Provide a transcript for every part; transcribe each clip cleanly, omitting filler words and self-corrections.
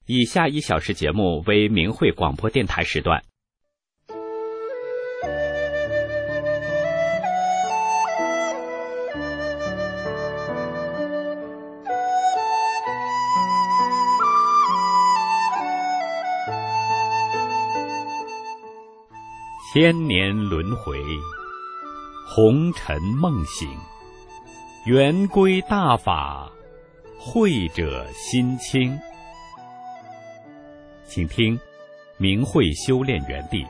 以下1小时节目为明慧广播电台时段。千年轮回，红尘梦醒，圆归大法，慧者心清。请听明慧修炼园地。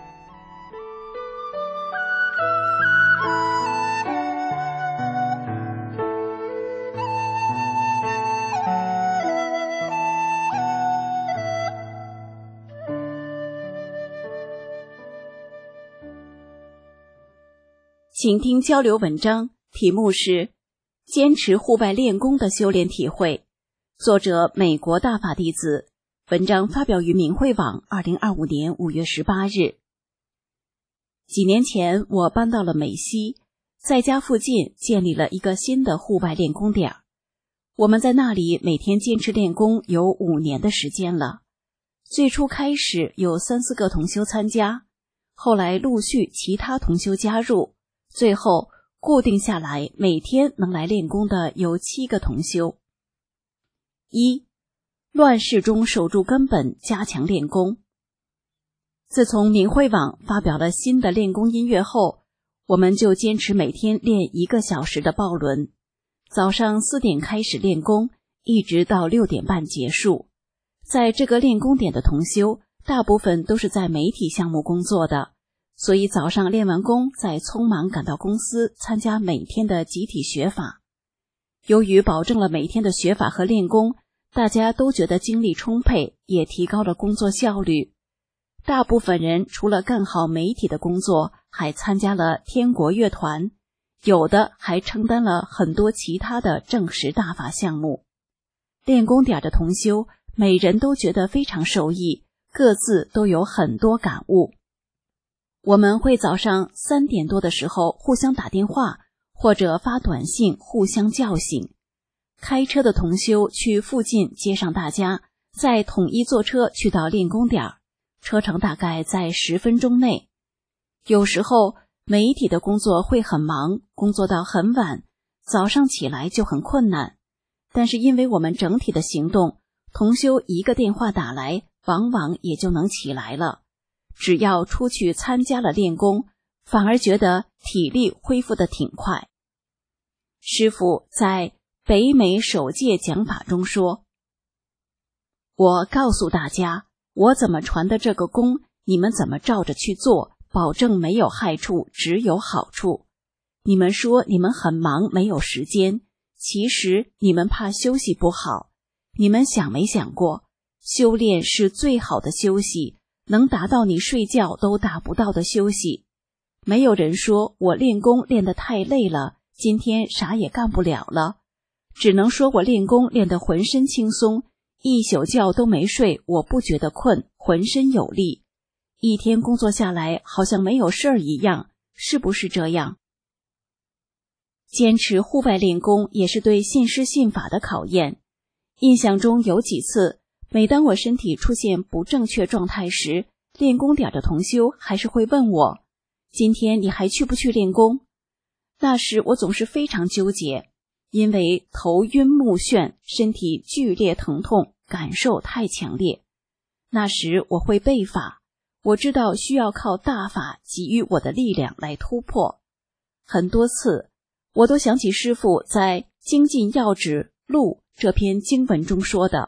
请听交流文章，题目是坚持互拜练功的修炼体会，作者美国大法弟子，文章发表于明慧网2025年5月18日。几年前我搬到了美西，在家附近建立了一个新的互拜练功点。我们在那里每天坚持练功有5年的时间了。最初开始有3、4个同修参加，后来陆续其他同修加入，最后固定下来每天能来练功的有7个同修。1、乱世中守住根本，加强练功。自从明慧网发表了新的练功音乐后，我们就坚持每天练1个小时的抱轮，早上4点开始练功，一直到6点半结束。在这个练功点的同修，大部分都是在媒体项目工作的，所以早上练完功再匆忙赶到公司参加每天的集体学法。由于保证了每天的学法和练功，大家都觉得精力充沛，也提高了工作效率。大部分人除了干好媒体的工作，还参加了天国乐团，有的还承担了很多其他的正式大法项目。练功点的同修每人都觉得非常受益，各自都有很多感悟。我们会早上3点多的时候互相打电话或者发短信互相叫醒，开车的同修去附近接上大家，再统一坐车去到练功点，车程大概在10分钟内。有时候媒体的工作会很忙，工作到很晚，早上起来就很困难，但是因为我们整体的行动，同修1个电话打来，往往也就能起来了。只要出去参加了练功，反而觉得体力恢复得挺快。师父在北美首届讲法中说，我告诉大家，我怎么传的这个功，你们怎么照着去做，保证没有害处，只有好处。你们说你们很忙，没有时间，其实你们怕休息不好。你们想没想过，修炼是最好的休息，能达到你睡觉都达不到的休息。没有人说我练功练得太累了，今天啥也干不了了，只能说我练功练得浑身轻松，一宿觉都没睡，我不觉得困，浑身有力，一天工作下来好像没有事儿一样，是不是这样？坚持户外练功也是对信师信法的考验。印象中有几次，每当我身体出现不正确状态时，练功点的同修还是会问我，今天你还去不去练功？那时我总是非常纠结，因为头晕目眩，身体剧烈疼痛，感受太强烈。那时我会背法，我知道需要靠大法给予我的力量来突破。很多次我都想起师父在《精进要旨录》这篇经文中说的，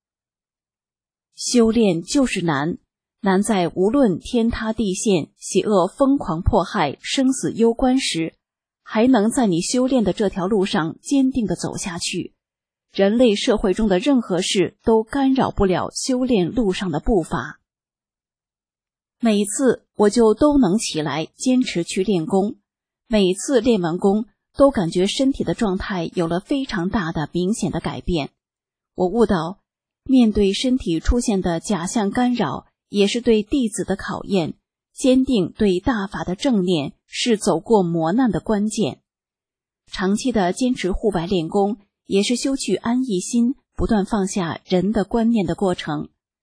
修炼就是难，难在无论天塌地陷，邪恶疯狂迫害，生死攸关时，还能在你修炼的这条路上坚定地走下去。人类社会中的任何事都干扰不了修炼路上的步伐。每次我就都能起来坚持去练功，每次练完功都感觉身体的状态有了非常大的明显的改变。我悟到，面对身体出现的假象干扰，也是对弟子的考验，坚定对大法的正念是走过磨难的关键。长期的坚持护白练功，也是修去安逸心，不断放下人的观念的过程。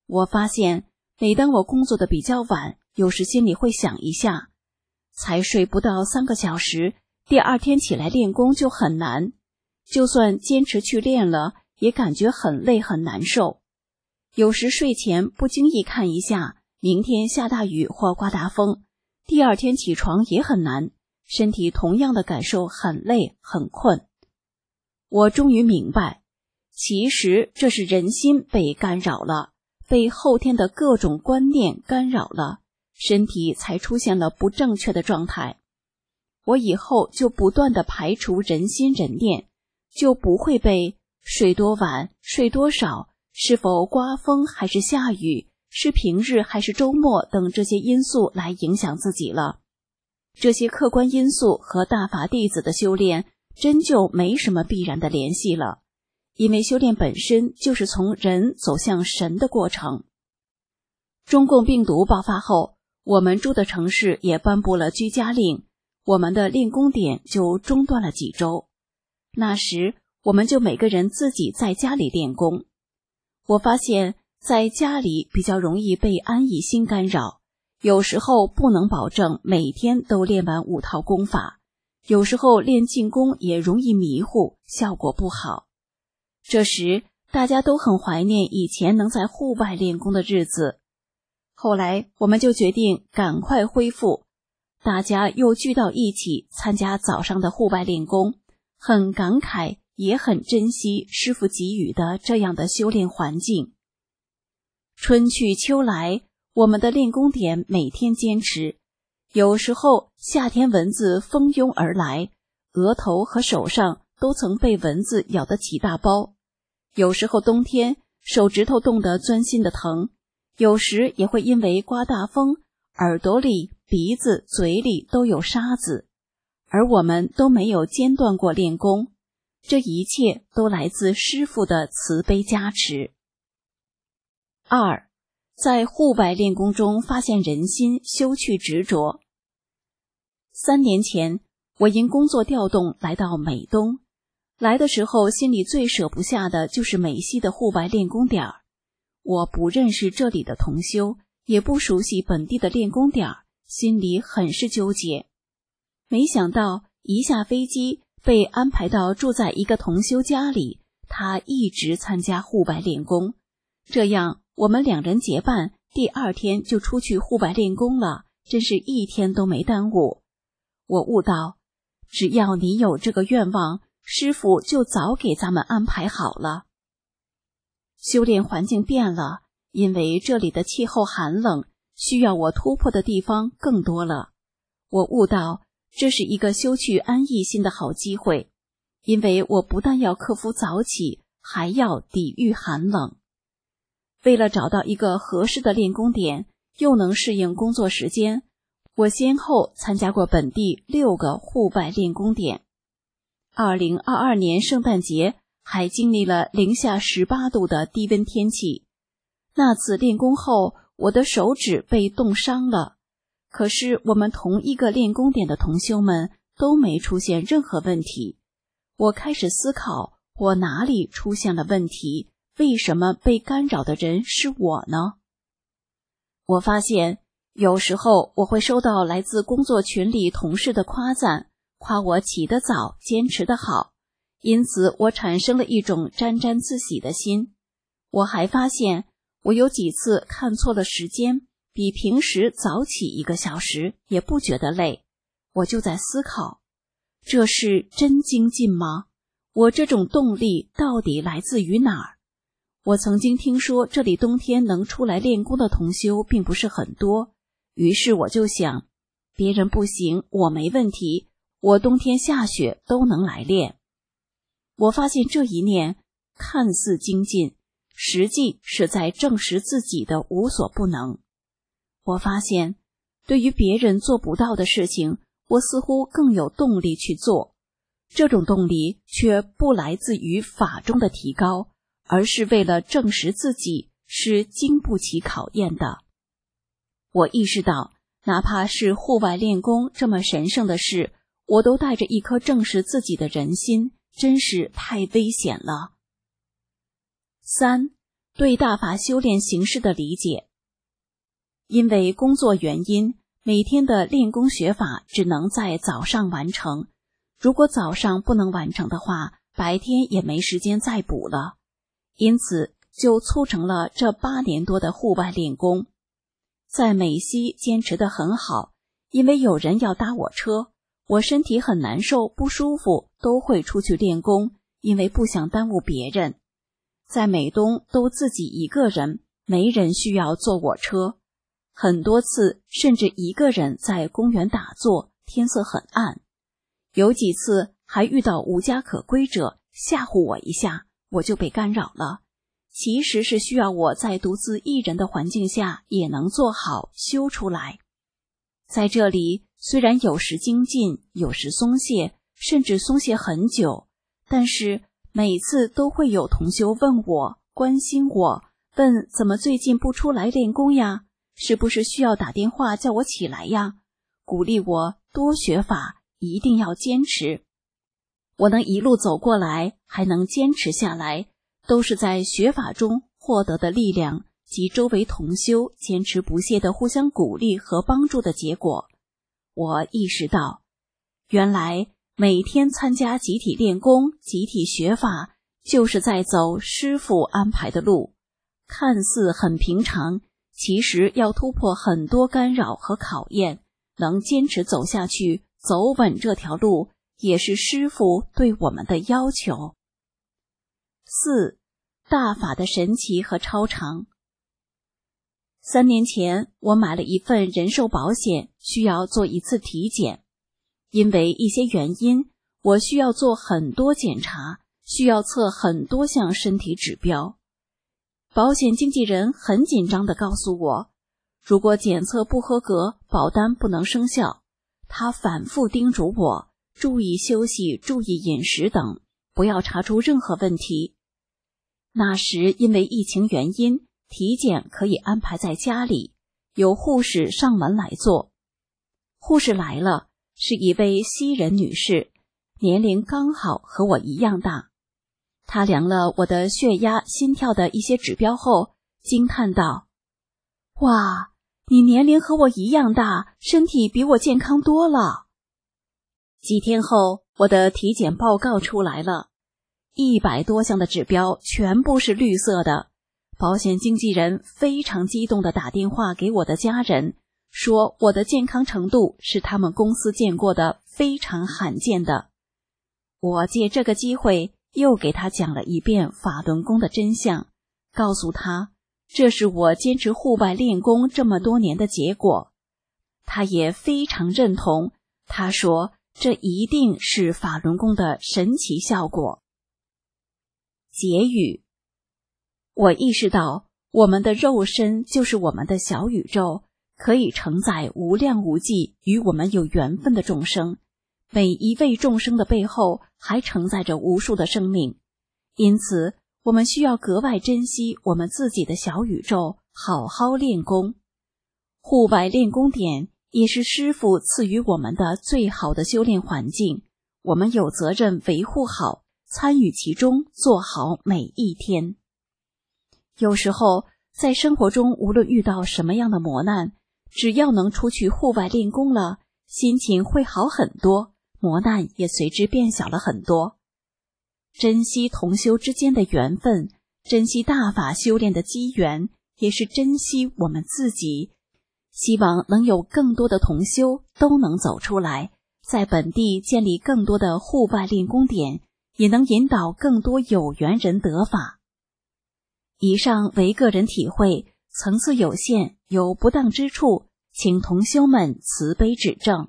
我发现每当我工作的比较晚，有时心里会想一下，才睡不到3个小时，第二天起来练功就很难，就算坚持去练了，也感觉很累很难受。有时睡前不经意看一下，明天下大雨或刮大风，第二天起床也很难，身体同样的感受很累很困。我终于明白，其实这是人心被干扰了，被后天的各种观念干扰了，身体才出现了不正确的状态。我以后就不断地排除人心人念，就不会被睡多晚、睡多少、是否刮风还是下雨、是平日还是周末等这些因素来影响自己了。这些客观因素和大法弟子的修炼真就没什么必然的联系了，因为修炼本身就是从人走向神的过程。中共病毒爆发后，我们住的城市也颁布了居家令，我们的练功点就中断了几周。那时我们就每个人自己在家里练功。我发现在家里比较容易被安逸心干扰，有时候不能保证每天都练完5套功法，有时候练静功也容易迷糊，效果不好。这时大家都很怀念以前能在户外练功的日子。后来我们就决定赶快恢复，大家又聚到一起参加早上的户外练功，很感慨也很珍惜师父给予的这样的修炼环境。春去秋来，我们的练功点每天坚持，有时候夏天蚊子蜂拥而来，额头和手上都曾被蚊子咬得起大包，有时候冬天手指头冻得钻心的疼，有时也会因为刮大风，耳朵里、鼻子、嘴里都有沙子，而我们都没有间断过练功，这一切都来自师父的慈悲加持。2. 在户外练功中发现人心，修去执着。3年前，我因工作调动来到美东，来的时候心里最舍不下的就是美西的户外练功点儿。我不认识这里的同修，也不熟悉本地的练功点儿，心里很是纠结。没想到一下飞机被安排到住在一个同修家里，他一直参加户外练功，这样我们2人结伴，第2天就出去户外练功了，真是一天都没耽误。我悟到，只要你有这个愿望，师父就早给咱们安排好了。修炼环境变了，因为这里的气候寒冷，需要我突破的地方更多了。我悟到，这是一个修去安逸心的好机会，因为我不但要克服早起，还要抵御寒冷。为了找到一个合适的练功点，又能适应工作时间，我先后参加过本地6个户外练功点。2022年圣诞节还经历了零下18度的低温天气。那次练功后，我的手指被冻伤了，可是我们同一个练功点的同修们都没出现任何问题。我开始思考，我哪里出现了问题？为什么被干扰的人是我呢？我发现有时候我会收到来自工作群里同事的夸赞，夸我起得早，坚持得好，因此我产生了一种沾沾自喜的心。我还发现我有几次看错了时间，比平时早起1个小时，也不觉得累。我就在思考，这是真精进吗？我这种动力到底来自于哪儿？我曾经听说这里冬天能出来练功的同修并不是很多，于是我就想，别人不行，我没问题，我冬天下雪都能来练。我发现这一念看似精进，实际是在证实自己的无所不能。我发现对于别人做不到的事情，我似乎更有动力去做，这种动力却不来自于法中的提高，而是为了证实自己是经不起考验的。我意识到，哪怕是户外练功这么神圣的事，我都带着一颗证实自己的人心，真是太危险了。3. 对大法修炼形式的理解。因为工作原因，每天的练功学法只能在早上完成，如果早上不能完成的话，白天也没时间再补了，因此就促成了这8年多的户外练功。在美西坚持得很好，因为有人要搭我车，我身体很难受不舒服，都会出去练功，因为不想耽误别人。在美东都自己一个人，没人需要坐我车，很多次甚至一个人在公园打坐，天色很暗，有几次还遇到无家可归者吓唬我一下，我就被干扰了。其实是需要我在独自一人的环境下也能做好修出来。在这里虽然有时精进，有时松懈，甚至松懈很久，但是每次都会有同修问我，关心我，问怎么最近不出来练功呀？是不是需要打电话叫我起来呀？鼓励我多学法，一定要坚持。我能一路走过来，还能坚持下来，都是在学法中获得的力量及周围同修坚持不懈的互相鼓励和帮助的结果。我意识到，原来每天参加集体练功、集体学法，就是在走师父安排的路，看似很平常，其实要突破很多干扰和考验，能坚持走下去，走稳这条路，也是师父对我们的要求。4. 大法的神奇和超常。3年前，我买了一份人寿保险，需要做一次体检。因为一些原因，我需要做很多检查，需要测很多项身体指标。保险经纪人很紧张地告诉我，如果检测不合格，保单不能生效。他反复叮嘱我，注意休息，注意饮食等，不要查出任何问题。那时因为疫情原因，体检可以安排在家里，有护士上门来做。护士来了，是一位西人女士，年龄刚好和我一样大。她量了我的血压、心跳的一些指标后，惊叹道：哇，你年龄和我一样大，身体比我健康多了。几天后，我的体检报告出来了，100多项的指标全部是绿色的。保险经纪人非常激动地打电话给我的家人，说我的健康程度是他们公司见过的非常罕见的。我借这个机会又给他讲了一遍法轮功的真相，告诉他这是我坚持户外练功这么多年的结果。他也非常认同，他说这一定是法轮功的神奇效果。结语：我意识到我们的肉身就是我们的小宇宙，可以承载无量无际与我们有缘分的众生，每一位众生的背后还承载着无数的生命，因此我们需要格外珍惜我们自己的小宇宙，好好练功。户外练功点也是师父赐予我们的最好的修炼环境，我们有责任维护好，参与其中，做好每一天。有时候在生活中无论遇到什么样的磨难，只要能出去户外练功了，心情会好很多，磨难也随之变小了很多。珍惜同修之间的缘分，珍惜大法修炼的机缘，也是珍惜我们自己。希望能有更多的同修都能走出来，在本地建立更多的户外练功点，也能引导更多有缘人得法。以上为个人体会，层次有限，有不当之处，请同修们慈悲指正。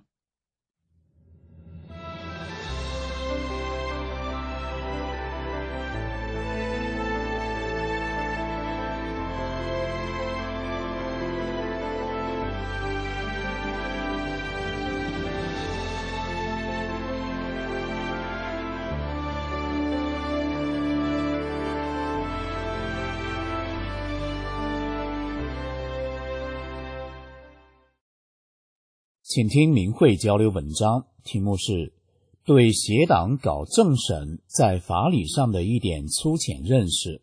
请听明慧交流文章，题目是对邪党搞政审在法理上的一点粗浅认识，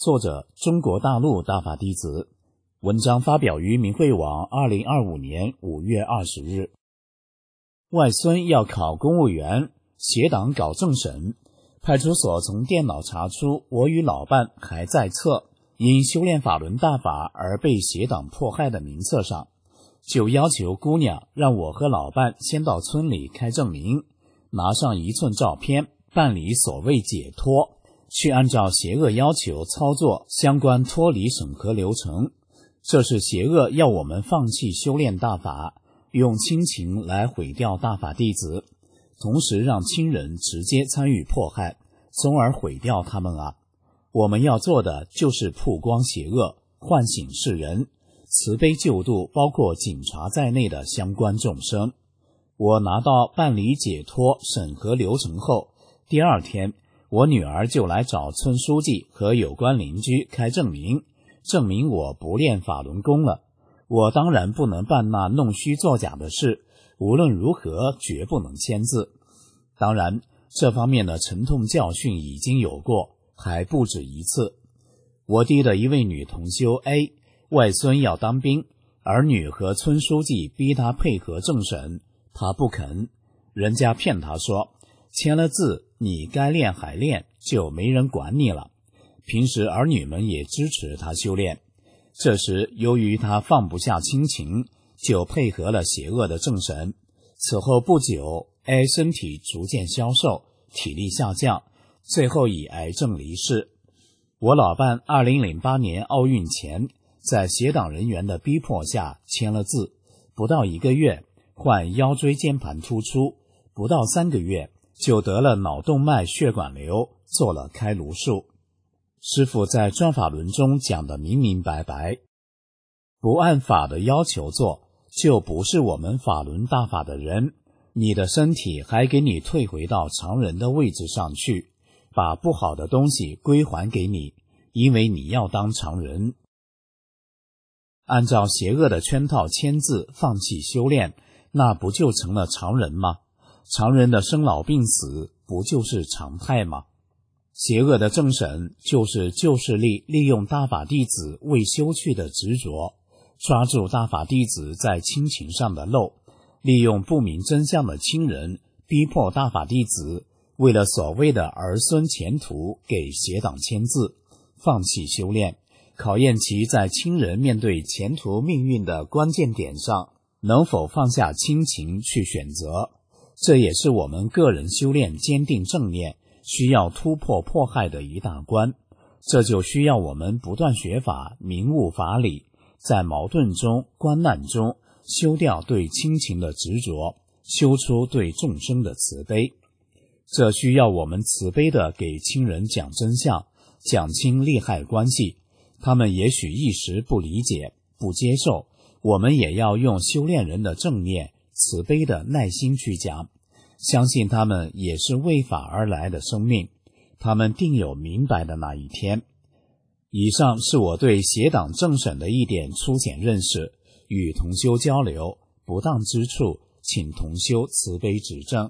作者中国大陆大法弟子。文章发表于明慧网2025年5月20日。外孙要考公务员，携党搞政审，派出所从电脑查出我与老伴还在册，因修炼法轮大法而被携党迫害的名册上，就要求姑娘让我和老伴先到村里开证明，拿上1寸照片，办理所谓解脱，去按照邪恶要求操作相关脱离审核流程。这是邪恶要我们放弃修炼大法，用亲情来毁掉大法弟子，同时让亲人直接参与迫害，从而毁掉他们啊！我们要做的就是曝光邪恶，唤醒世人，慈悲救度包括警察在内的相关众生。我拿到办理解脱审核流程后，第2天我女儿就来找村书记和有关邻居开证明，证明我不练法轮功了。我当然不能办那弄虚作假的事，无论如何绝不能签字。当然这方面的沉痛教训已经有过，还不止一次。我弟的一位女同修 A 外孙要当兵，儿女和村书记逼他配合政审，他不肯，人家骗他说签了字你该练还练，就没人管你了。平时儿女们也支持他修炼，这时由于他放不下亲情，就配合了邪恶的政审。此后不久 A 身体逐渐消瘦，体力下降，最后以癌症离世。我老伴2008年奥运前在邪党人员的逼迫下签了字，不到1个月患腰椎间盘突出，不到3个月就得了脑动脉血管瘤，做了开颅术。师父在转法轮中讲得明明白白，不按法的要求做，就不是我们法轮大法的人，你的身体还给你退回到常人的位置上去，把不好的东西归还给你，因为你要当常人。按照邪恶的圈套签字放弃修炼，那不就成了常人吗？常人的生老病死不就是常态吗？邪恶的政审就是旧势力利用大法弟子未修去的执着，抓住大法弟子在亲情上的漏，利用不明真相的亲人逼迫大法弟子为了所谓的儿孙前途给邪党签字，放弃修炼，考验其在亲人面对前途命运的关键点上能否放下亲情去选择。这也是我们个人修炼坚定正念需要突破迫害的一大关。这就需要我们不断学法，明悟法理，在矛盾中关难中修掉对亲情的执着，修出对众生的慈悲。这需要我们慈悲地给亲人讲真相，讲清利害关系。他们也许一时不理解不接受，我们也要用修炼人的正念慈悲的耐心去讲，相信他们也是为法而来的生命，他们定有明白的那一天。以上是我对邪党政审的一点粗浅认识，与同修交流，不当之处请同修慈悲指正。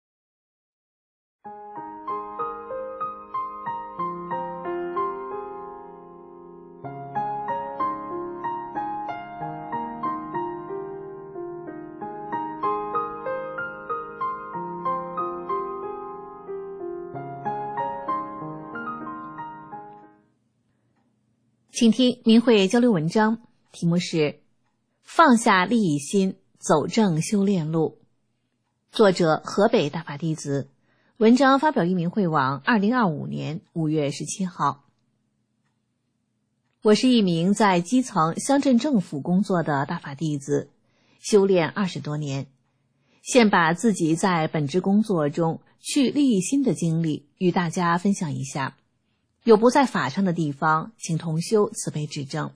请听明慧交流文章，题目是放下利益心，走正修炼路。作者河北大法弟子，文章发表于明慧网2025年5月17号。我是一名在基层乡镇政府工作的大法弟子，修炼20多年，现把自己在本职工作中去利益心的经历与大家分享一下。有不在法上的地方，请同修慈悲指正。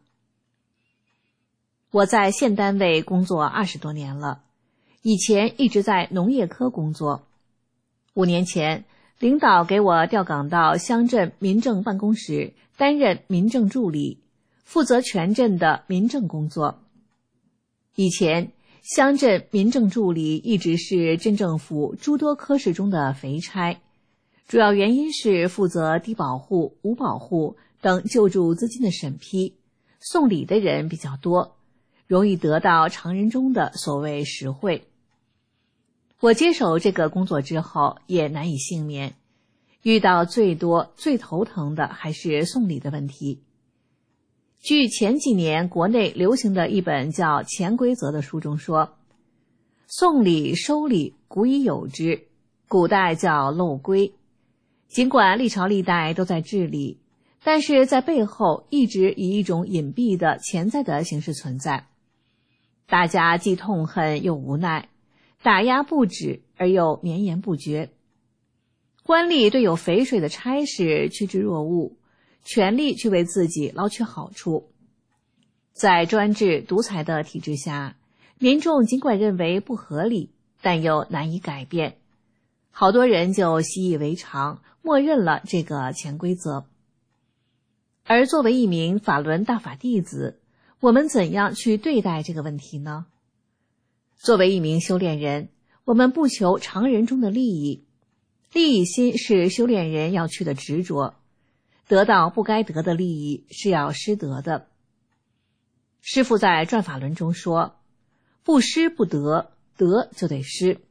我在县单位工作20多年了，以前一直在农业科工作。5年前，领导给我调岗到乡镇民政办公室，担任民政助理，负责全镇的民政工作。以前，乡镇民政助理一直是镇政府诸多科室中的肥差，主要原因是负责低保户、无保户、 等救助资金的审批，送礼的人比较多，容易得到常人中的所谓实惠。我接手这个工作之后也难以幸免，遇到最多最头疼的还是送礼的问题。据前几年国内流行的一本叫《潜规则》的书中说，送礼收礼古已有之，古代叫漏规。尽管历朝历代都在治理，但是在背后一直以一种隐蔽的潜在的形式存在。大家既痛恨又无奈，打压不止而又绵延不绝。官吏对有肥水的差事趋之若鹜，全力去为自己捞取好处。在专制独裁的体制下，民众尽管认为不合理，但又难以改变，好多人就习以为常，默认了这个潜规则。而作为一名法轮大法弟子，我们怎样去对待这个问题呢？作为一名修炼人，我们不求常人中的利益，利益心是修炼人要去的执着，得到不该得的利益是要失德的。师父在转法轮中说，不失不得，得就得失。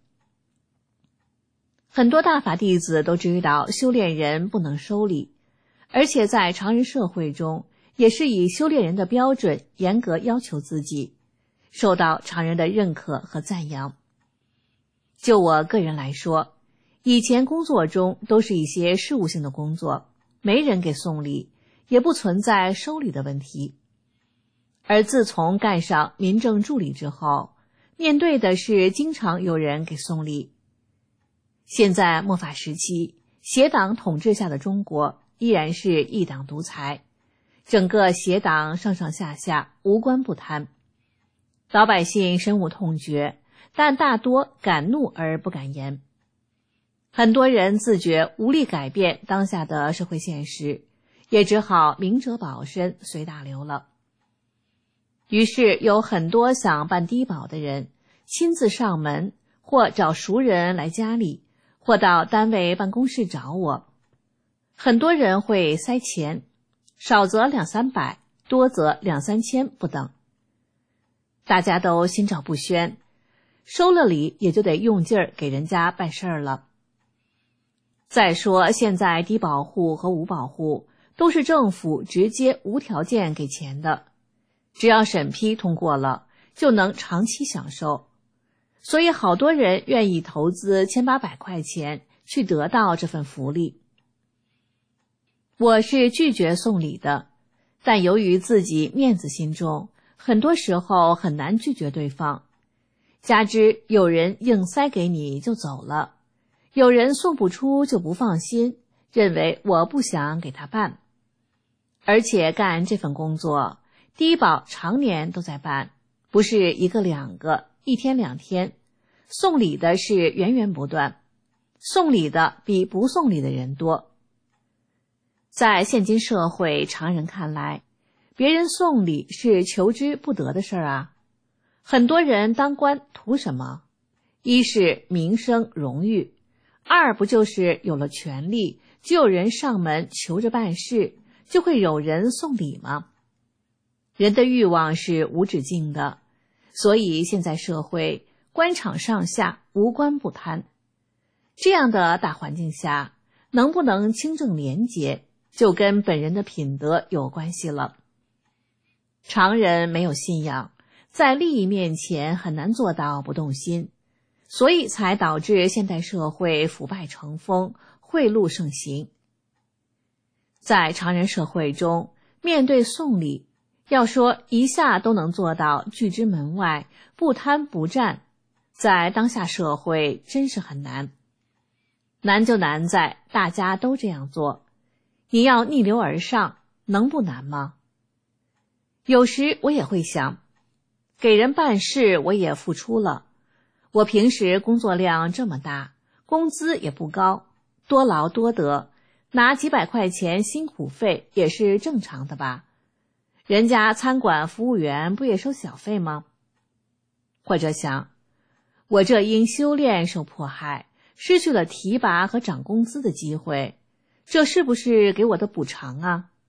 很多大法弟子都知道修炼人不能收礼，而且在常人社会中也是以修炼人的标准严格要求自己，受到常人的认可和赞扬。就我个人来说，以前工作中都是一些事务性的工作，没人给送礼，也不存在收礼的问题。而自从干上民政助理之后，面对的是经常有人给送礼。现在末法时期，邪党统治下的中国依然是一党独裁，整个邪党上上下下无官不贪，老百姓深恶痛绝，但大多敢怒而不敢言。很多人自觉无力改变当下的社会现实，也只好明哲保身，随大流了。于是有很多想办低保的人亲自上门，或找熟人来家里，或到单位办公室找我。很多人会塞钱，少则200-300，多则2-3千不等。大家都心照不宣，收了礼也就得用劲儿给人家办事儿了。再说现在低保户和无保户都是政府直接无条件给钱的，只要审批通过了，就能长期享受。所以好多人愿意投资1800块钱去得到这份福利。我是拒绝送礼的，但由于自己面子心重，很多时候很难拒绝对方。加之有人硬塞给你就走了，有人送不出就不放心，认为我不想给他办。而且干这份工作，低保常年都在办，不是一个两个，一天两天，送礼的是源源不断，送礼的比不送礼的人多。在现今社会常人看来，别人送礼是求之不得的事儿啊。很多人当官图什么？一是名声荣誉，二不就是有了权力，就有人上门求着办事，就会有人送礼吗？人的欲望是无止境的，所以现在社会官场上下无官不贪。这样的大环境下，能不能清正廉洁，就跟本人的品德有关系了。常人没有信仰，在利益面前很难做到不动心，所以才导致现代社会腐败成风，贿赂盛行。在常人社会中，面对送礼，要说一下都能做到拒之门外，不贪不占，在当下社会真是很难。难就难在大家都这样做，你要逆流而上，能不难吗？有时我也会想，给人办事我也付出了，我平时工作量这么大，工资也不高，多劳多得，拿几百块钱辛苦费也是正常的吧？人家餐馆服务员不也收小费吗？或者想，我这因修炼受迫害，失去了提拔和涨工资的机会，这是不是给我的补偿啊？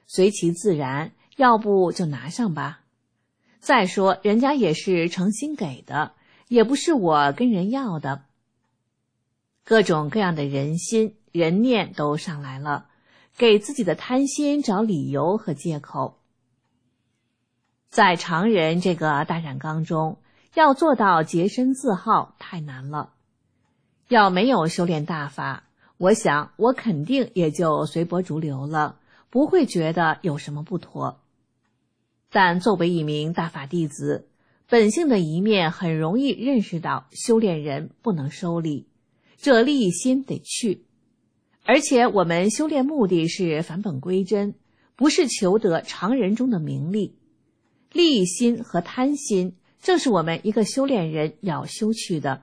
随其自然，要不就拿上吧。再说人家也是诚心给的，也不是我跟人要的。各种各样的人心人念都上来了，给自己的贪心找理由和借口。在常人这个大染缸中，要做到洁身自好太难了。要没有修炼大法，我想我肯定也就随波逐流了，不会觉得有什么不妥。但作为一名大法弟子，本性的一面很容易认识到修炼人不能收礼，这利益心得去。而且我们修炼目的是返本归真，不是求得常人中的名利。利益心和贪心正是我们一个修炼人要修去的。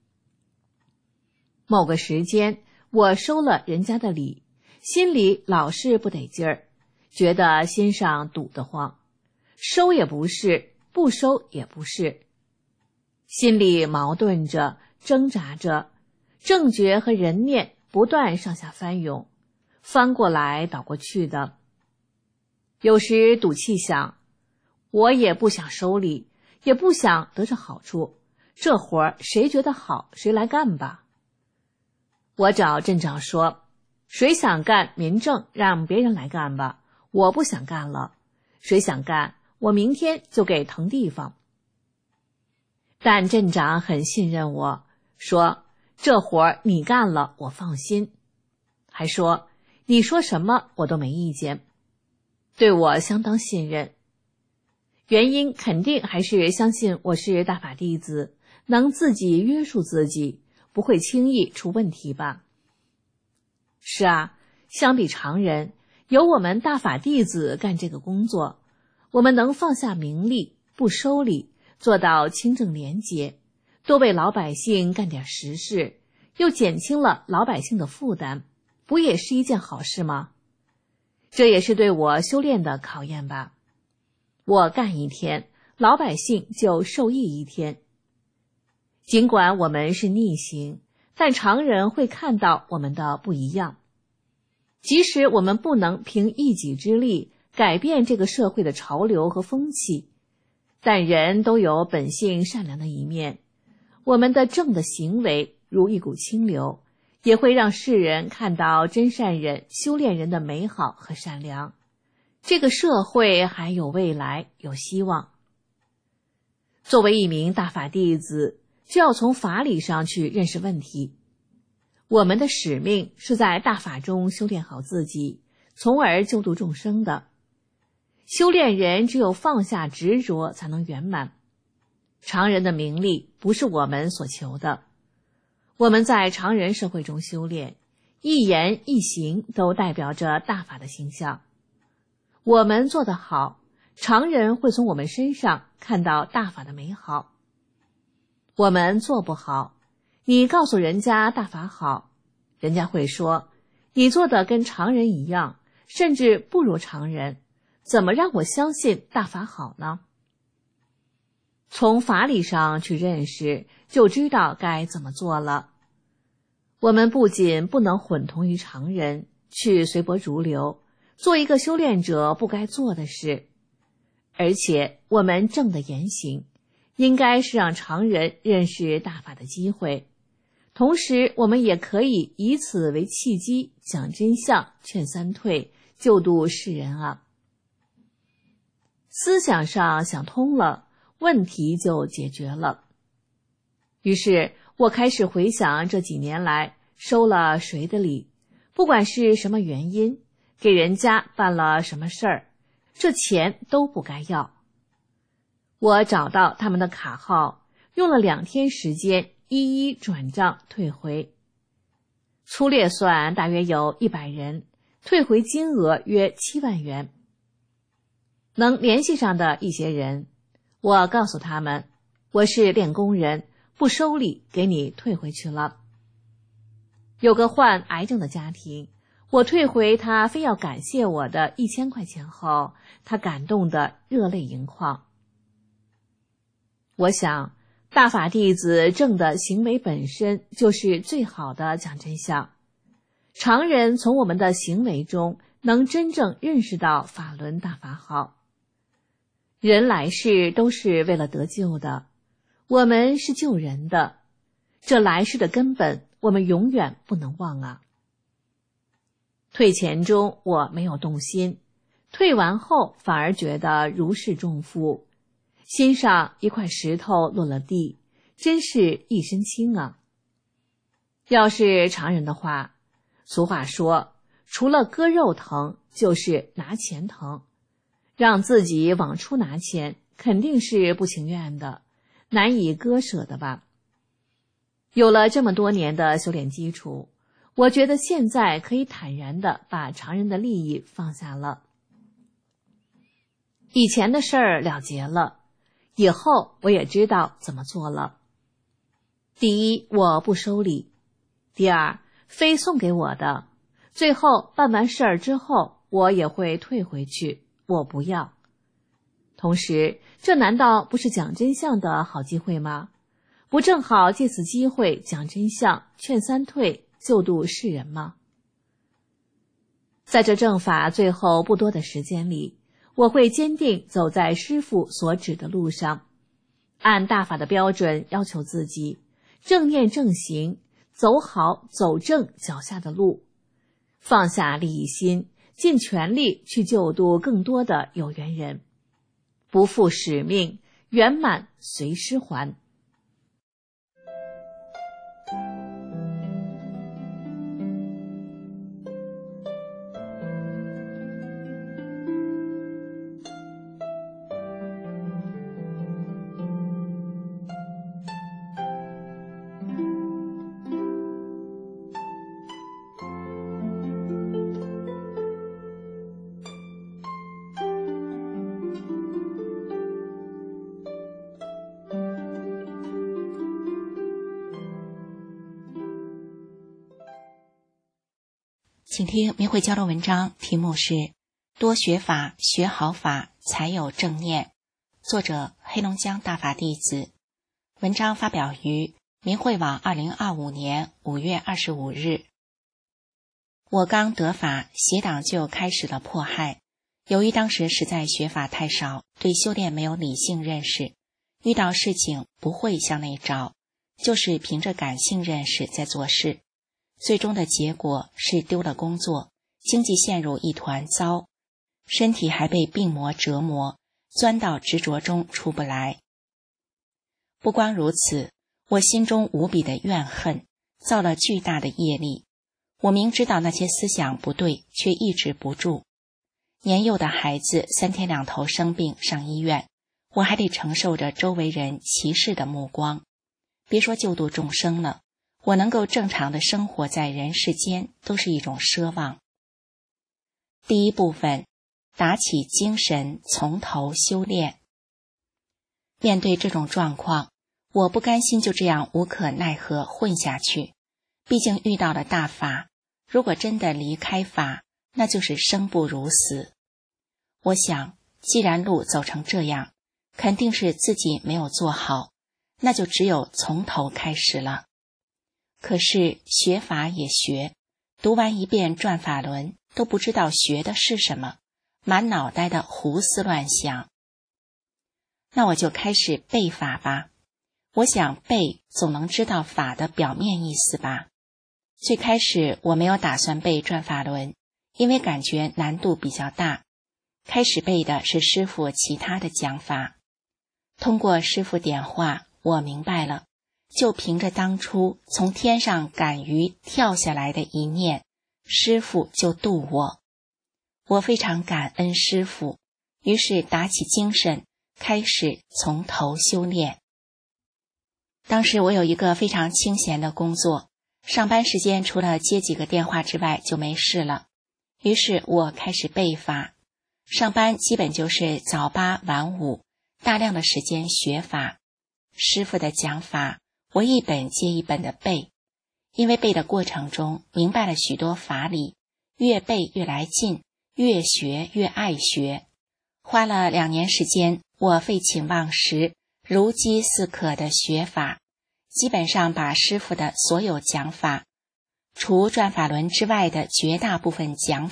某个时间，我收了人家的礼，心里老是不得劲儿，觉得心上堵得慌，收也不是，不收也不是，心里矛盾着，挣扎着，正觉和人念不断上下翻涌，翻过来倒过去的。有时赌气想，我也不想收礼，也不想得着好处，这活儿谁觉得好谁来干吧。我找镇长说，谁想干民政让别人来干吧，我不想干了，谁想干我明天就给腾地方。但镇长很信任我，说这活儿你干了我放心，还说你说什么我都没意见，对我相当信任。原因肯定还是相信我是大法弟子，能自己约束自己，不会轻易出问题吧。是啊，相比常人，有我们大法弟子干这个工作，我们能放下名利，不收礼，做到清正廉洁，多为老百姓干点实事，又减轻了老百姓的负担，不也是一件好事吗？这也是对我修炼的考验吧。我干一天，老百姓就受益一天。尽管我们是逆行，但常人会看到我们的不一样。即使我们不能凭一己之力改变这个社会的潮流和风气，但人都有本性善良的一面，我们的正的行为如一股清流，也会让世人看到真善人修炼人的美好和善良。这个社会还有未来，有希望。作为一名大法弟子，就要从法理上去认识问题。我们的使命是在大法中修炼好自己，从而救度众生的。修炼人只有放下执着才能圆满。常人的名利不是我们所求的。我们在常人社会中修炼，一言一行都代表着大法的形象。我们做得好，常人会从我们身上看到大法的美好。我们做不好，你告诉人家大法好，人家会说你做的跟常人一样，甚至不如常人，怎么让我相信大法好呢？从法理上去认识，就知道该怎么做了。我们不仅不能混同于常人，去随波逐流，做一个修炼者不该做的事，而且我们正的言行，应该是让常人认识大法的机会。同时，我们也可以以此为契机，讲真相，劝三退，救度世人啊。思想上想通了，问题就解决了。于是我开始回想这几年来收了谁的礼，不管是什么原因，给人家办了什么事儿，这钱都不该要。我找到他们的卡号，用了2天时间一一转账退回。粗略算大约有100人，退回金额约7万元。能联系上的一些人，我告诉他们，我是练功人，不收礼，给你退回去了。有个患癌症的家庭，我退回他非要感谢我的1000块钱后，他感动得热泪盈眶。我想，大法弟子正的行为本身就是最好的讲真相。常人从我们的行为中能真正认识到法轮大法好。人来世都是为了得救的，我们是救人的，这来世的根本我们永远不能忘啊。退前中我没有动心，退完后反而觉得如释重负，心上一块石头落了地，真是一身轻啊。要是常人的话，俗话说，除了割肉疼，就是拿钱疼。让自己往出拿钱，肯定是不情愿的，难以割舍的吧。有了这么多年的修炼基础，我觉得现在可以坦然地把常人的利益放下了。以前的事儿了结了，以后我也知道怎么做了。第一，我不收礼；第二，非送给我的，最后办完事儿之后，我也会退回去，我不要。同时，这难道不是讲真相的好机会吗？不正好借此机会讲真相，劝三退，救度世人吗？在这正法最后不多的时间里，我会坚定走在师父所指的路上，按大法的标准要求自己，正念正行，走好走正脚下的路，放下利益心，尽全力去救度更多的有缘人，不负使命，圆满随师还。 请听明慧交流文章，题目是多学法学好法才有正念，作者黑龙江大法弟子。文章发表于明慧网2025年5月25日。我刚得法，邪党就开始了迫害。由于当时实在学法太少，对修炼没有理性认识，遇到事情不会向内找，就是凭着感性认识在做事。最终的结果是丢了工作，经济陷入一团糟，身体还被病魔折磨，钻到执着中出不来。不光如此，我心中无比的怨恨，造了巨大的业力。我明知道那些思想不对，却抑制不住。年幼的孩子3天2头生病上医院，我还得承受着周围人歧视的目光。别说救度众生了，我能够正常的生活在人世间都是一种奢望。第一部分，打起精神，从头修炼。面对这种状况，我不甘心就这样无可奈何混下去，毕竟遇到了大法，如果真的离开法，那就是生不如死。我想，既然路走成这样，肯定是自己没有做好，那就只有从头开始了。可是学法也学，读完一遍转法轮都不知道学的是什么，满脑袋的胡思乱想。那我就开始背法吧，我想背总能知道法的表面意思吧。最开始我没有打算背转法轮，因为感觉难度比较大。开始背的是师父其他的讲法。通过师父点化，我明白了，就凭着当初从天上赶鱼跳下来的一念，师父就度我。我非常感恩师父，于是打起精神，开始从头修炼。当时我有一个非常清闲的工作，上班时间除了接几个电话之外就没事了，于是我开始背法。上班基本就是早8晚5，大量的时间学法。师父的讲法我一本接一本的背，因为背的过程中明白了许多法理，越背越来劲，越学越爱学。花了2年时间，我废寝忘食，如饥似渴的学法，基本上把师父的所有讲法，除转法轮之外的绝大部分讲法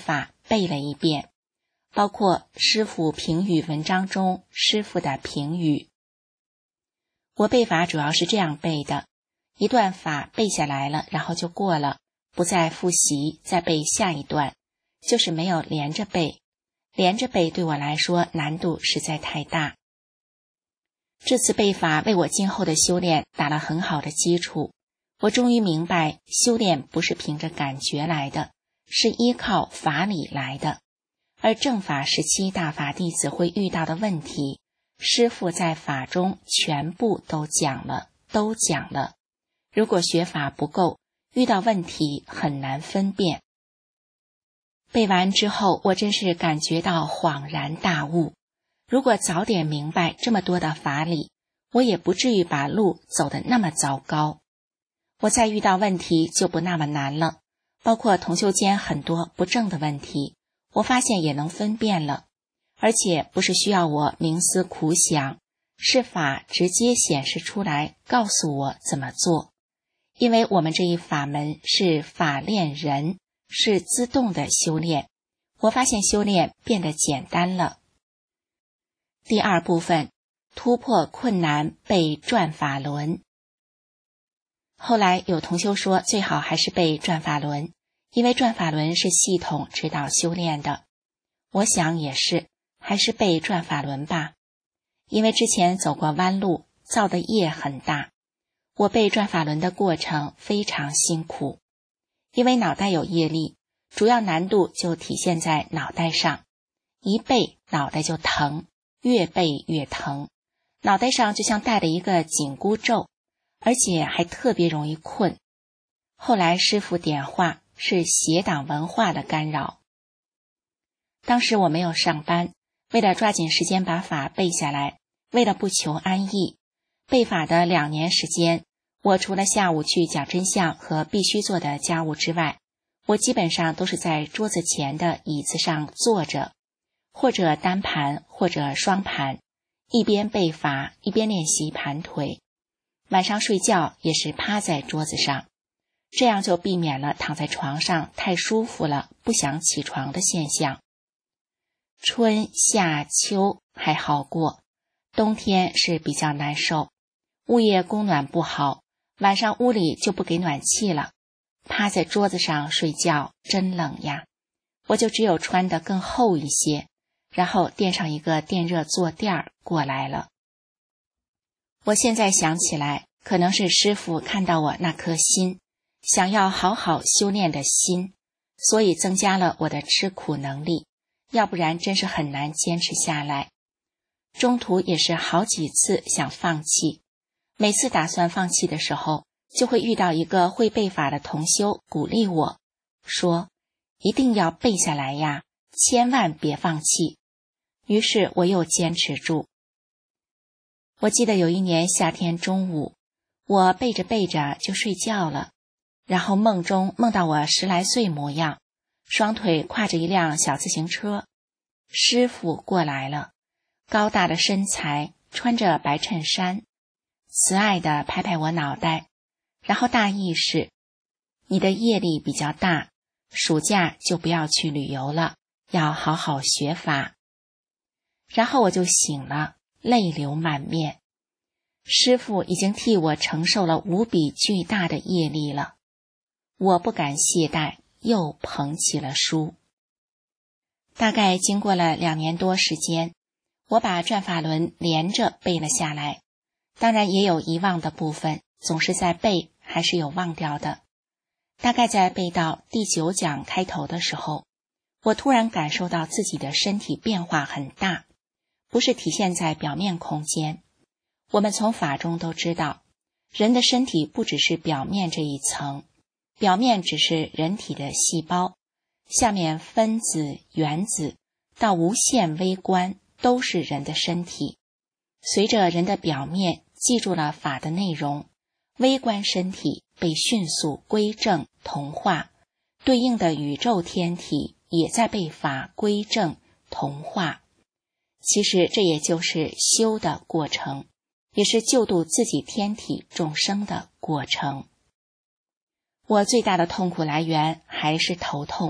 背了一遍，包括师父评语文章中师父的评语。我背法主要是这样背的，一段法背下来了，然后就过了，不再复习，再背下一段，就是没有连着背。连着背对我来说难度实在太大。这次背法为我今后的修炼打了很好的基础。我终于明白，修炼不是凭着感觉来的，是依靠法理来的。而正法时期大法弟子会遇到的问题，师父在法中全部都讲了。如果学法不够，遇到问题很难分辨。背完之后，我真是感觉到恍然大悟。如果早点明白这么多的法理，我也不至于把路走得那么糟糕。我再遇到问题就不那么难了，包括同修间很多不正的问题，我发现也能分辨了。而且不是需要我冥思苦想，是法直接显示出来，告诉我怎么做。因为我们这一法门是法练人，是自动的修炼，我发现修炼变得简单了。第二部分，突破困难背转法轮。后来有同修说，最好还是背转法轮，因为转法轮是系统指导修炼的。我想也是，还是背转法轮吧，因为之前走过弯路，造的业很大。我背转法轮的过程非常辛苦，因为脑袋有业力，主要难度就体现在脑袋上。一背脑袋就疼，越背越疼，脑袋上就像戴了一个紧箍咒，而且还特别容易困。后来师父点化，是邪党文化的干扰。当时我没有上班，为了抓紧时间把法背下来，为了不求安逸，背法的2年时间，我除了下午去讲真相和必须做的家务之外，我基本上都是在桌子前的椅子上坐着，或者单盘或者双盘，一边背法一边练习盘腿。晚上睡觉也是趴在桌子上，这样就避免了躺在床上太舒服了不想起床的现象。春夏秋还好过，冬天是比较难受，物业供暖不好，晚上屋里就不给暖气了，趴在桌子上睡觉真冷呀，我就只有穿得更厚一些，然后垫上一个电热坐垫过来了。我现在想起来，可能是师父看到我那颗心，想要好好修炼的心，所以增加了我的吃苦能力，要不然真是很难坚持下来。中途也是好几次想放弃，每次打算放弃的时候，就会遇到一个会背法的同修鼓励我，说一定要背下来呀，千万别放弃。于是我又坚持住。我记得有一年夏天中午，我背着背着就睡觉了，然后梦中梦到我10来岁模样，双腿挎着一辆小自行车，师父过来了，高大的身材，穿着白衬衫，慈爱地拍拍我脑袋，然后大意是，你的业力比较大，暑假就不要去旅游了，要好好学法。然后我就醒了，泪流满面。师父已经替我承受了无比巨大的业力了，我不敢懈怠，又捧起了书。大概经过了2年多时间，我把转法轮连着背了下来，当然也有遗忘的部分，总是在背，还是有忘掉的。大概在背到第9讲开头的时候，我突然感受到自己的身体变化很大，不是体现在表面空间。我们从法中都知道，人的身体不只是表面这一层，表面只是人体的细胞，下面分子、原子到无限微观都是人的身体。随着人的表面记住了法的内容，微观身体被迅速归正同化，对应的宇宙天体也在被法归正同化。其实这也就是修的过程，也是救度自己天体众生的过程。我最大的痛苦来源还是头痛，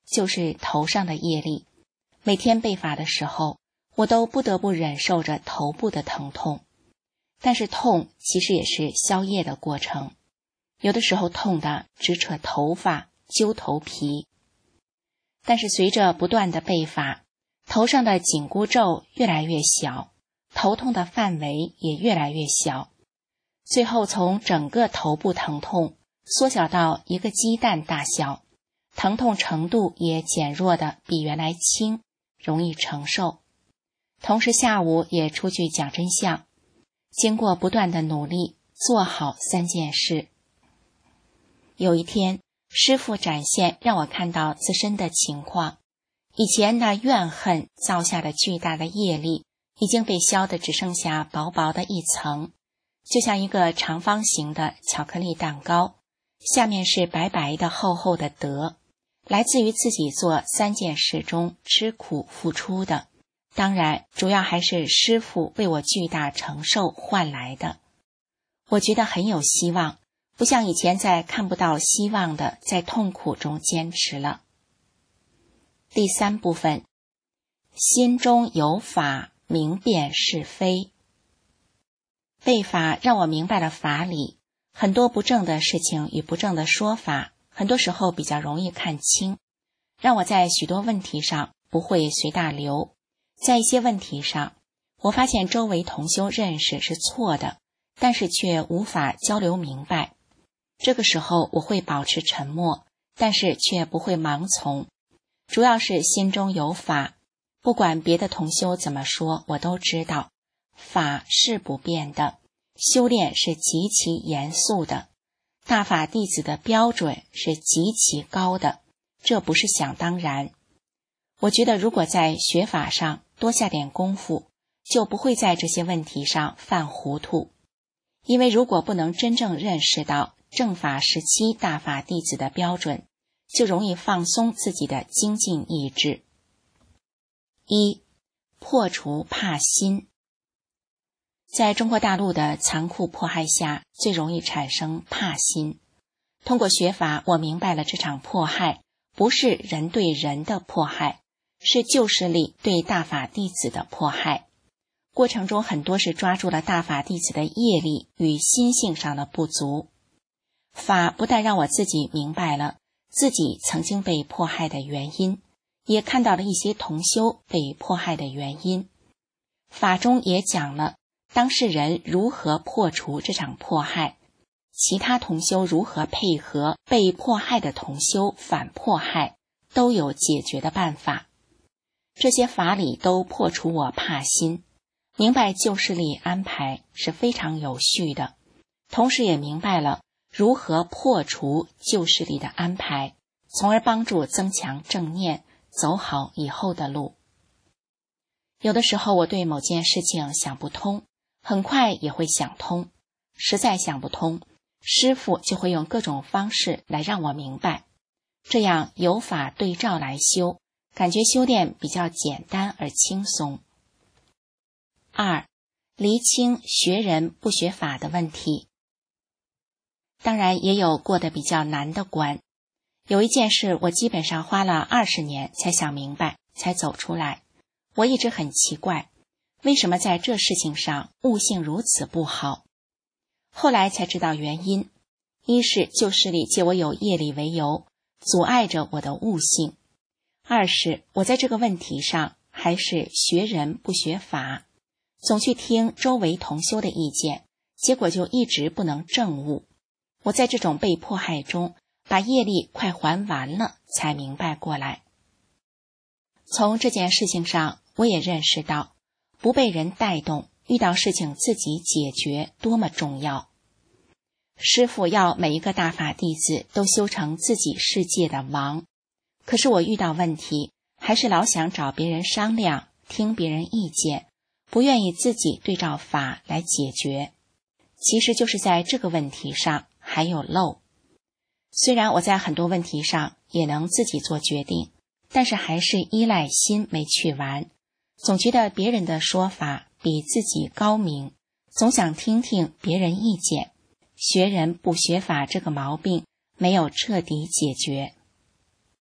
就是头上的业力。每天背法的时候，我都不得不忍受着头部的疼痛。但是痛其实也是消业的过程，有的时候痛的直扯头发、揪头皮。但是随着不断的背法，头上的紧箍咒越来越小，头痛的范围也越来越小，最后从整个头部疼痛缩小到一个鸡蛋大小，疼痛程度也减弱的比原来轻，容易承受。同时下午也出去讲真相，经过不断的努力，做好3件事。有一天，师父展现让我看到自身的情况，以前那怨恨造下的巨大的业力已经被消得只剩下薄薄的一层，就像一个长方形的巧克力蛋糕，下面是白白的厚厚的德，来自于自己做3件事中吃苦付出的，当然主要还是师父为我巨大承受换来的。我觉得很有希望，不像以前在看不到希望的在痛苦中坚持了。第3部分，心中有法，明辨是非。背法让我明白了法理，很多不正的事情与不正的说法，很多时候比较容易看清，让我在许多问题上不会随大流。在一些问题上，我发现周围同修认识是错的，但是却无法交流明白。这个时候我会保持沉默，但是却不会盲从，主要是心中有法，不管别的同修怎么说，我都知道法是不变的，修炼是极其严肃的，大法弟子的标准是极其高的，这不是想当然。我觉得如果在学法上多下点功夫，就不会在这些问题上犯糊涂。因为如果不能真正认识到正法时期大法弟子的标准，就容易放松自己的精进意志。1. 破除怕心。在中国大陆的残酷迫害下，最容易产生怕心。通过学法，我明白了这场迫害不是人对人的迫害，是旧势力对大法弟子的迫害。过程中很多是抓住了大法弟子的业力与心性上的不足。法不但让我自己明白了自己曾经被迫害的原因，也看到了一些同修被迫害的原因。法中也讲了当事人如何破除这场迫害，其他同修如何配合被迫害的同修反迫害，都有解决的办法。这些法理都破除我怕心，明白旧势力安排是非常有序的，同时也明白了如何破除旧势力的安排，从而帮助增强正念，走好以后的路。有的时候我对某件事情想不通，很快也会想通，实在想不通，师父就会用各种方式来让我明白，这样有法对照来修，感觉修炼比较简单而轻松。2. 厘清学人不学法的问题。当然也有过得比较难的关，有一件事我基本上花了20年才想明白，才走出来。我一直很奇怪，为什么在这事情上悟性如此不好？后来才知道原因，一是旧势力借我有业力为由，阻碍着我的悟性；二是我在这个问题上还是学人不学法，总去听周围同修的意见，结果就一直不能证悟。我在这种被迫害中，把业力快还完了，才明白过来。从这件事情上，我也认识到，不被人带动，遇到事情自己解决多么重要。师父要每一个大法弟子都修成自己世界的王，可是我遇到问题，还是老想找别人商量，听别人意见，不愿意自己对照法来解决。其实就是在这个问题上还有漏。虽然我在很多问题上也能自己做决定，但是还是依赖心没去完，总觉得别人的说法比自己高明，总想听听别人意见，学人不学法这个毛病没有彻底解决。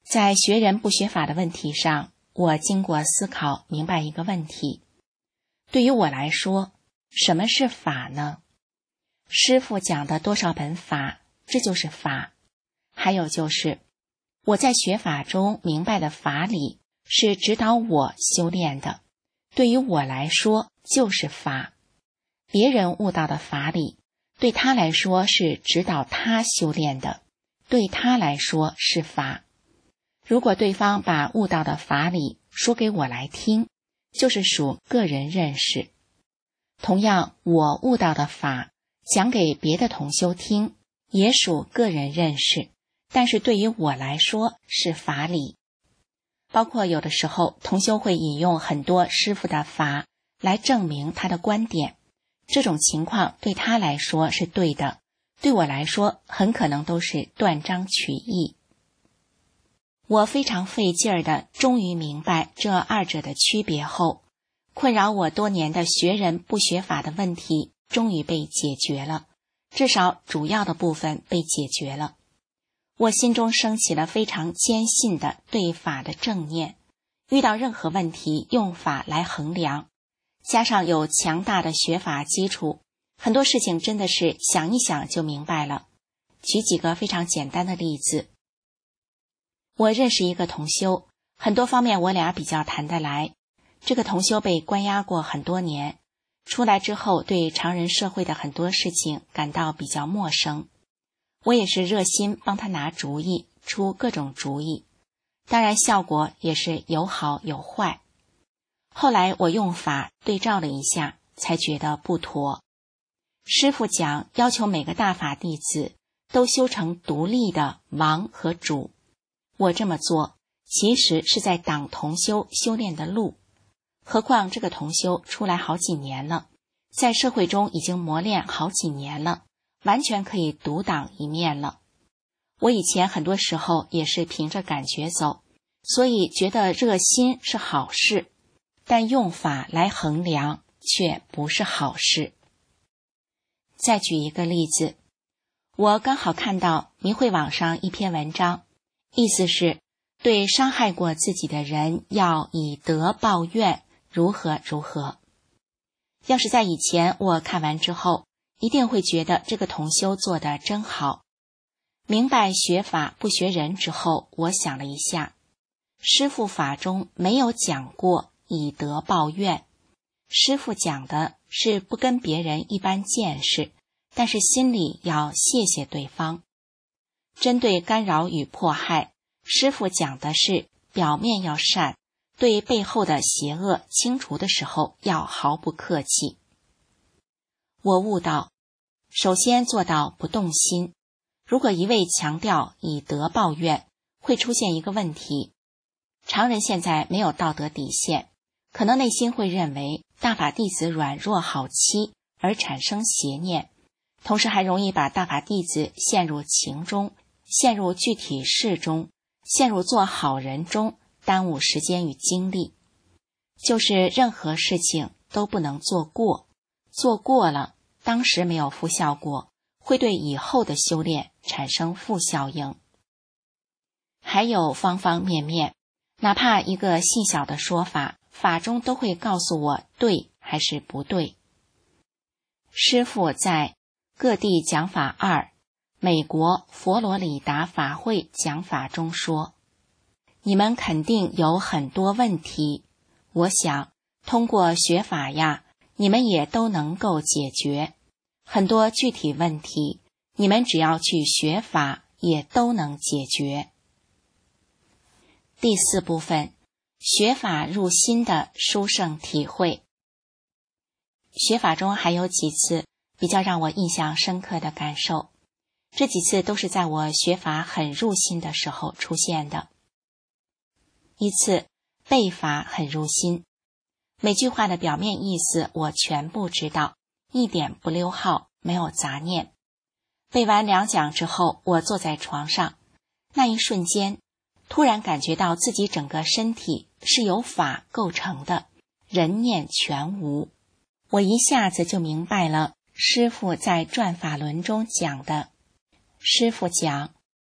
在学人不学法的问题上，我经过思考明白一个问题。对于我来说，什么是法呢？师父讲的多少本法，这就是法。还有就是我在学法中明白的法理是指导我修炼的，对于我来说就是法。别人悟到的法理，对他来说是指导他修炼的，对他来说是法。如果对方把悟到的法理说给我来听，就是属个人认识。同样，我悟到的法讲给别的同修听，也属个人认识，但是对于我来说是法理。包括有的时候同修会引用很多师父的法来证明他的观点，这种情况对他来说是对的，对我来说很可能都是断章取义。我非常费劲儿的终于明白这二者的区别后，困扰我多年的学人不学法的问题终于被解决了，至少主要的部分被解决了。我心中升起了非常坚信的对法的正念，遇到任何问题用法来衡量，加上有强大的学法基础，很多事情真的是想一想就明白了。举几个非常简单的例子。我认识一个同修，很多方面我俩比较谈得来。这个同修被关押过很多年，出来之后对常人社会的很多事情感到比较陌生。我也是热心帮他拿主意，出各种主意，当然效果也是有好有坏。后来我用法对照了一下，才觉得不妥。师父讲要求每个大法弟子都修成独立的王和主，我这么做其实是在挡同修修炼的路。何况这个同修出来好几年了，在社会中已经磨练好几年了，完全可以独当一面了。我以前很多时候也是凭着感觉走，所以觉得热心是好事，但用法来衡量却不是好事。再举一个例子，我刚好看到明慧网上一篇文章，意思是对伤害过自己的人要以德报怨，如何如何。要是在以前我看完之后，一定会觉得这个同修做得真好。明白学法不学人之后，我想了一下，师父法中没有讲过以德报怨，师父讲的是不跟别人一般见识，但是心里要谢谢对方。针对干扰与迫害，师父讲的是表面要善，对背后的邪恶清除的时候要毫不客气。我悟到，首先做到不动心。如果一味强调以德报怨，会出现一个问题。常人现在没有道德底线，可能内心会认为大法弟子软弱好欺，而产生邪念，同时还容易把大法弟子陷入情中，陷入具体事中，陷入做好人中，耽误时间与精力。就是任何事情都不能做过，做过了，当时没有副效果，会对以后的修炼产生负效应。还有方方面面，哪怕一个细小的说法，法中都会告诉我对还是不对。师父在各地讲法2美国佛罗里达法会讲法中说，你们肯定有很多问题，我想通过学法呀，你们也都能够解决。很多具体问题，你们只要去学法也都能解决。第4部分，学法入心的殊胜体会。学法中还有几次比较让我印象深刻的感受，这几次都是在我学法很入心的时候出现的。一次，背法很入心，每句话的表面意思我全部知道，一点不溜号，没有杂念。背完2讲之后，我坐在床上，那一瞬间突然感觉到自己整个身体是由法构成的，人念全无。我一下子就明白了师父在转法轮中讲的。师父讲，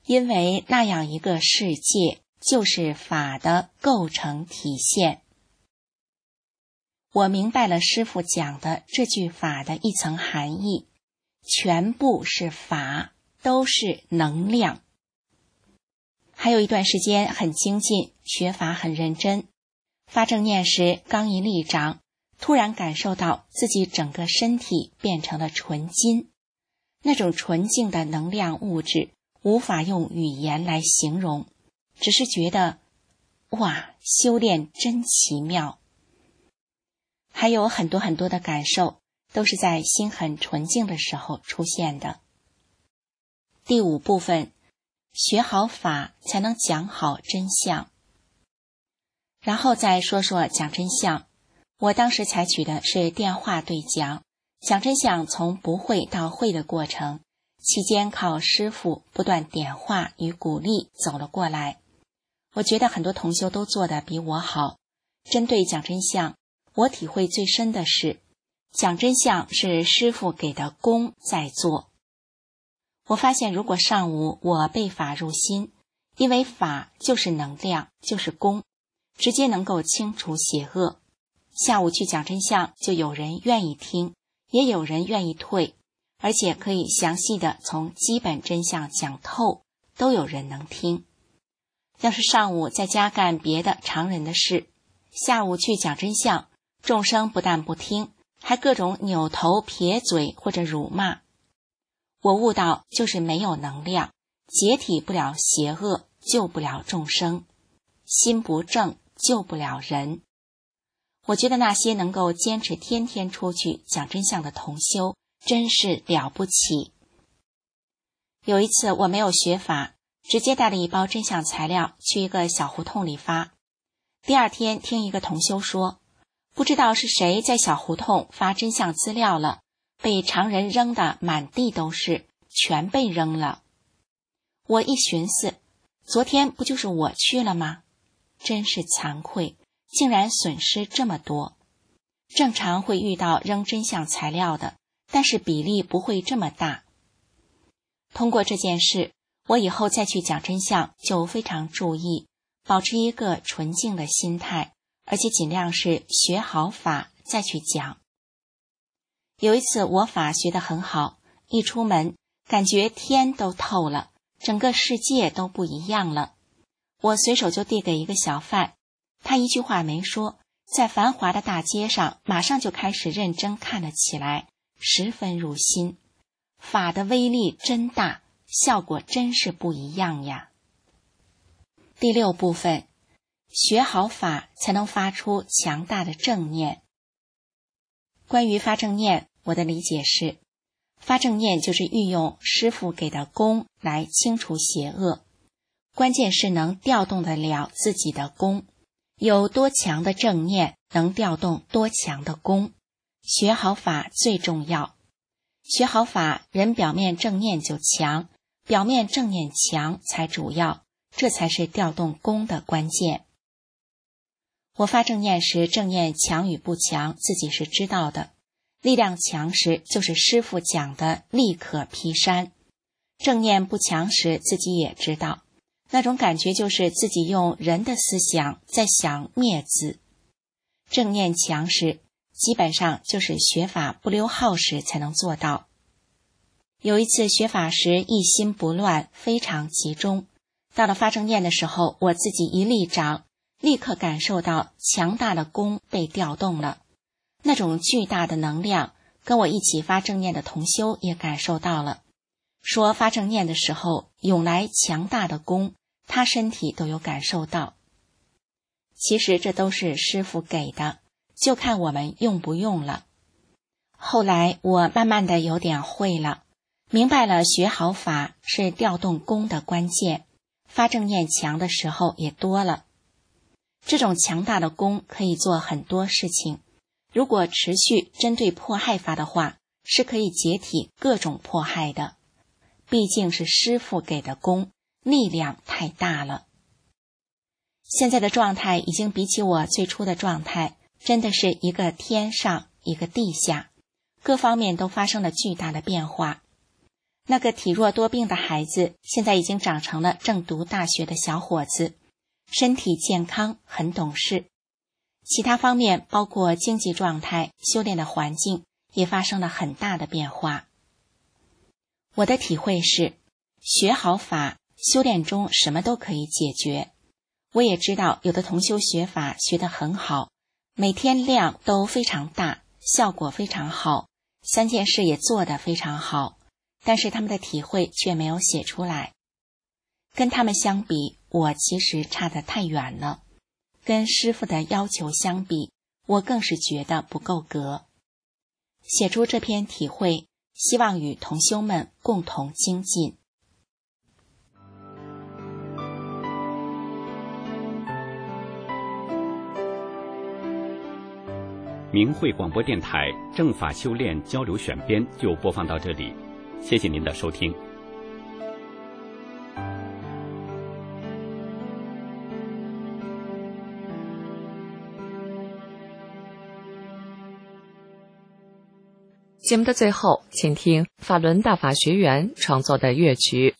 因为那样一个世界就是法的构成体现。我明白了师父讲的这句法的一层含义，全部是法，都是能量。还有一段时间很精进，学法很认真，发正念时刚一立掌，突然感受到自己整个身体变成了纯金，那种纯净的能量物质无法用语言来形容，只是觉得哇，修炼真奇妙。还有很多很多的感受，都是在心很纯净的时候出现的。第5部分，学好法才能讲好真相。然后再说说讲真相。我当时采取的是电话对讲，讲真相从不会到会的过程，期间靠师父不断点化与鼓励走了过来。我觉得很多同修都做得比我好。针对讲真相，我体会最深的是，讲真相是师父给的功在做。我发现如果上午我被法入心，因为法就是能量，就是功，直接能够清除邪恶。下午去讲真相，就有人愿意听，也有人愿意退，而且可以详细的从基本真相讲透，都有人能听。要是上午在家干别的常人的事，下午去讲真相，众生不但不听，还各种扭头撇嘴或者辱骂。我悟到就是没有能量，解体不了邪恶，救不了众生，心不正，救不了人。我觉得那些能够坚持天天出去讲真相的同修真是了不起。有一次我没有学法，直接带了一包真相材料去一个小胡同里发。第二天听一个同修说，不知道是谁在小胡同发真相资料了，被常人扔得满地都是，全被扔了。我一寻思，昨天不就是我去了吗？真是惭愧，竟然损失这么多。正常会遇到扔真相材料的，但是比例不会这么大。通过这件事，我以后再去讲真相就非常注意，保持一个纯净的心态，而且尽量是学好法再去讲。有一次我法学得很好，一出门感觉天都透了，整个世界都不一样了。我随手就递给一个小贩，他一句话没说，在繁华的大街上马上就开始认真看了起来，十分入心。法的威力真大，效果真是不一样呀。第6部分，学好法才能发出强大的正念。关于发正念，我的理解是，发正念就是运用师父给的功来清除邪恶，关键是能调动得了自己的功，有多强的正念能调动多强的功。学好法最重要，学好法，人表面正念就强，表面正念强才主要，这才是调动功的关键。我发正念时，正念强与不强自己是知道的，力量强时就是师父讲的力可劈山，正念不强时自己也知道，那种感觉就是自己用人的思想在想灭子。正念强时基本上就是学法不溜号时才能做到。有一次学法时一心不乱，非常集中，到了发正念的时候，我自己一立掌，立刻感受到强大的功被调动了，那种巨大的能量，跟我一起发正念的同修也感受到了，说发正念的时候涌来强大的功，他身体都有感受到。其实这都是师父给的，就看我们用不用了。后来我慢慢的有点会了，明白了学好法是调动功的关键，发正念强的时候也多了。这种强大的功可以做很多事情，如果持续针对迫害法的话，是可以解体各种迫害的。毕竟是师父给的功，力量太大了。现在的状态已经比起我最初的状态，真的是一个天上一个地下，各方面都发生了巨大的变化。 那个体弱多病的孩子现在已经长成了正读大学的小伙子，身体健康，很懂事。其他方面包括经济状态、修炼的环境也发生了很大的变化。我的体会是，学好法，修炼中什么都可以解决。我也知道有的同修学法学得很好，每天量都非常大，效果非常好，3件事也做得非常好，但是他们的体会却没有写出来。跟他们相比，我其实差得太远了。跟师父的要求相比，我更是觉得不够格。写出这篇体会，希望与同修们共同精进。 明慧广播电台正法修炼交流选编就播放到这里，谢谢您的收听。 节目的最后，请听法轮大法学员创作的乐曲。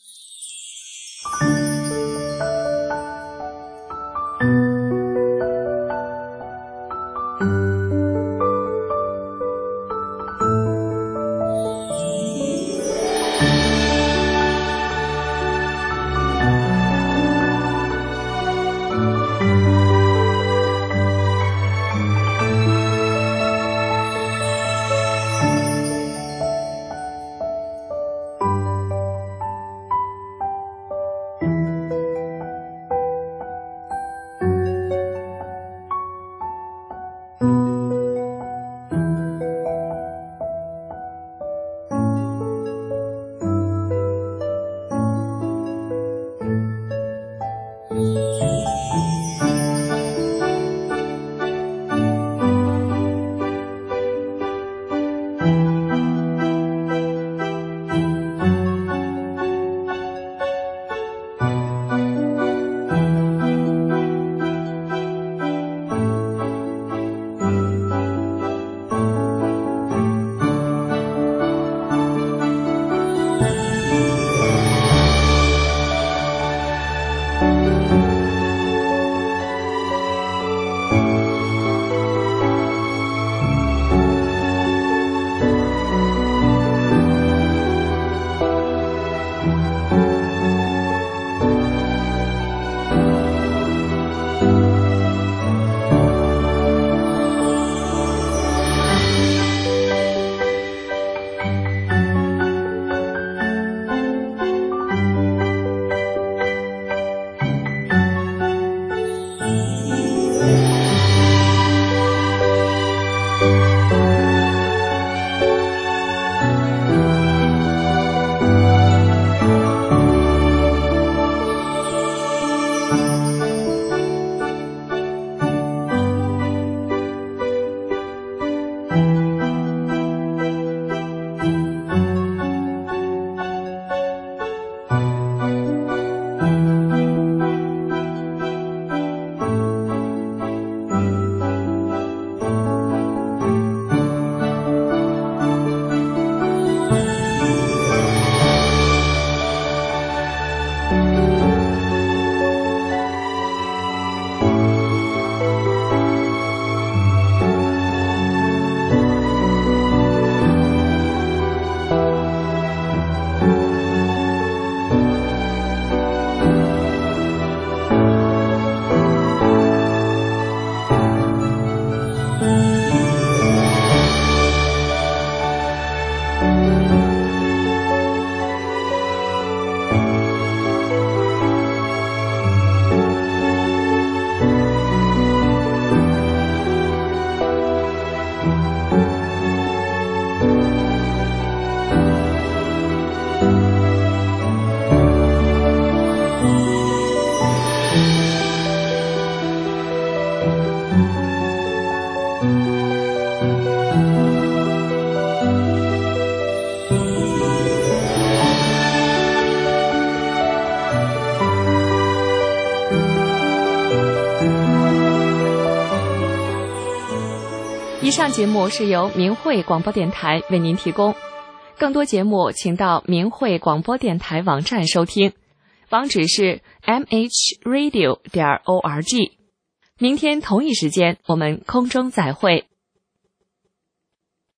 以上节目是由明慧广播电台为您提供， 更多节目请到明慧广播电台网站收听，网址是 mhradio.org。明天同一时间我们空中再会。